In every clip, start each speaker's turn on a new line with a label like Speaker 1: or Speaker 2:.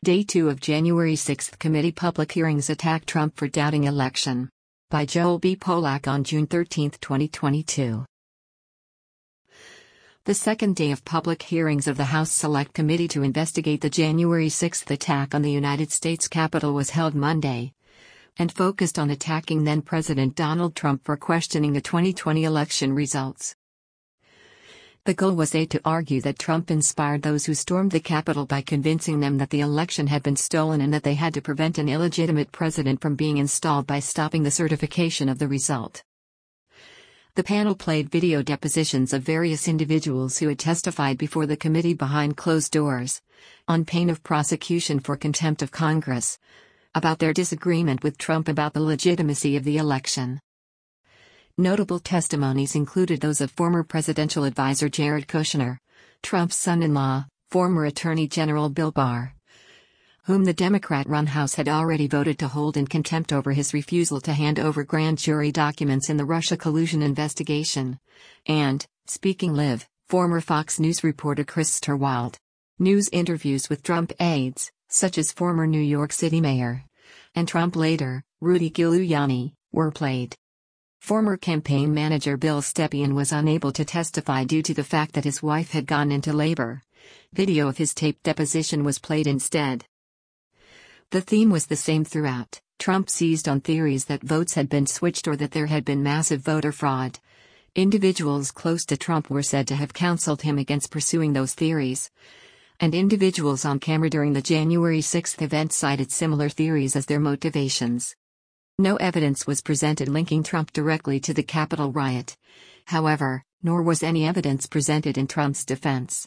Speaker 1: Day 2 of January 6 committee public hearings attack Trump for doubting election. By Joel B. Polak on June 13, 2022. The second day of public hearings of the House Select Committee to investigate the January 6 attack on the United States Capitol was held Monday, and focused on attacking then-President Donald Trump for questioning the 2020 election results. The goal was to argue that Trump inspired those who stormed the Capitol by convincing them that the election had been stolen and that they had to prevent an illegitimate president from being installed by stopping the certification of the result. The panel played video depositions of various individuals who had testified before the committee behind closed doors, on pain of prosecution for contempt of Congress, about their disagreement with Trump about the legitimacy of the election. Notable testimonies included those of former presidential advisor Jared Kushner, Trump's son-in-law, former Attorney General Bill Barr, whom the Democrat-run House had already voted to hold in contempt over his refusal to hand over grand jury documents in the Russia collusion investigation, and, speaking live, former Fox News reporter Chris Sturwald. News interviews with Trump aides, such as former New York City Mayor and Trump later, Rudy Giuliani, were played. Former campaign manager Bill Stepien was unable to testify due to the fact that his wife had gone into labor. Video of his taped deposition was played instead. The theme was the same throughout. Trump seized on theories that votes had been switched or that there had been massive voter fraud. Individuals close to Trump were said to have counseled him against pursuing those theories, and individuals on camera during the January 6 event cited similar theories as their motivations. No evidence was presented linking Trump directly to the Capitol riot, however, nor was any evidence presented in Trump's defense.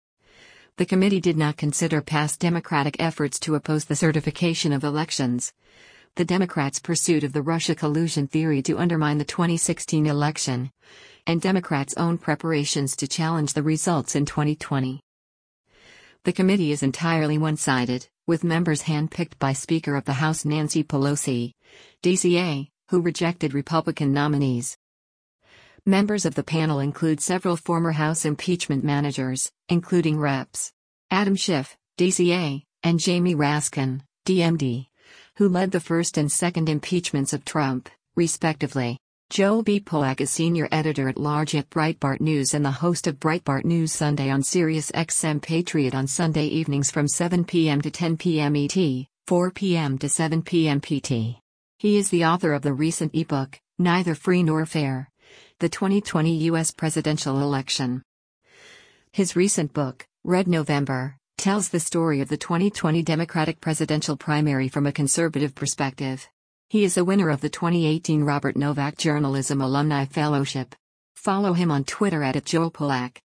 Speaker 1: The committee did not consider past Democratic efforts to oppose the certification of elections, the Democrats' pursuit of the Russia collusion theory to undermine the 2016 election, and Democrats' own preparations to challenge the results in 2020. The committee is entirely one-sided, with members handpicked by Speaker of the House Nancy Pelosi, DCA, who rejected Republican nominees. Members of the panel include several former House impeachment managers, including Reps. Adam Schiff, DCA, and Jamie Raskin, DMD, who led the first and second impeachments of Trump, respectively. Joel B. Polak is senior editor-at-large at Breitbart News and the host of Breitbart News Sunday on Sirius XM Patriot on Sunday evenings from 7 p.m. to 10 p.m. ET, 4 p.m. to 7 p.m. PT. He is the author of the recent ebook, Neither Free Nor Fair: The 2020 U.S. Presidential Election. His recent book, Red November, tells the story of the 2020 Democratic presidential primary from a conservative perspective. He is a winner of the 2018 Robert Novak Journalism Alumni Fellowship. Follow him on Twitter @JoelPolak.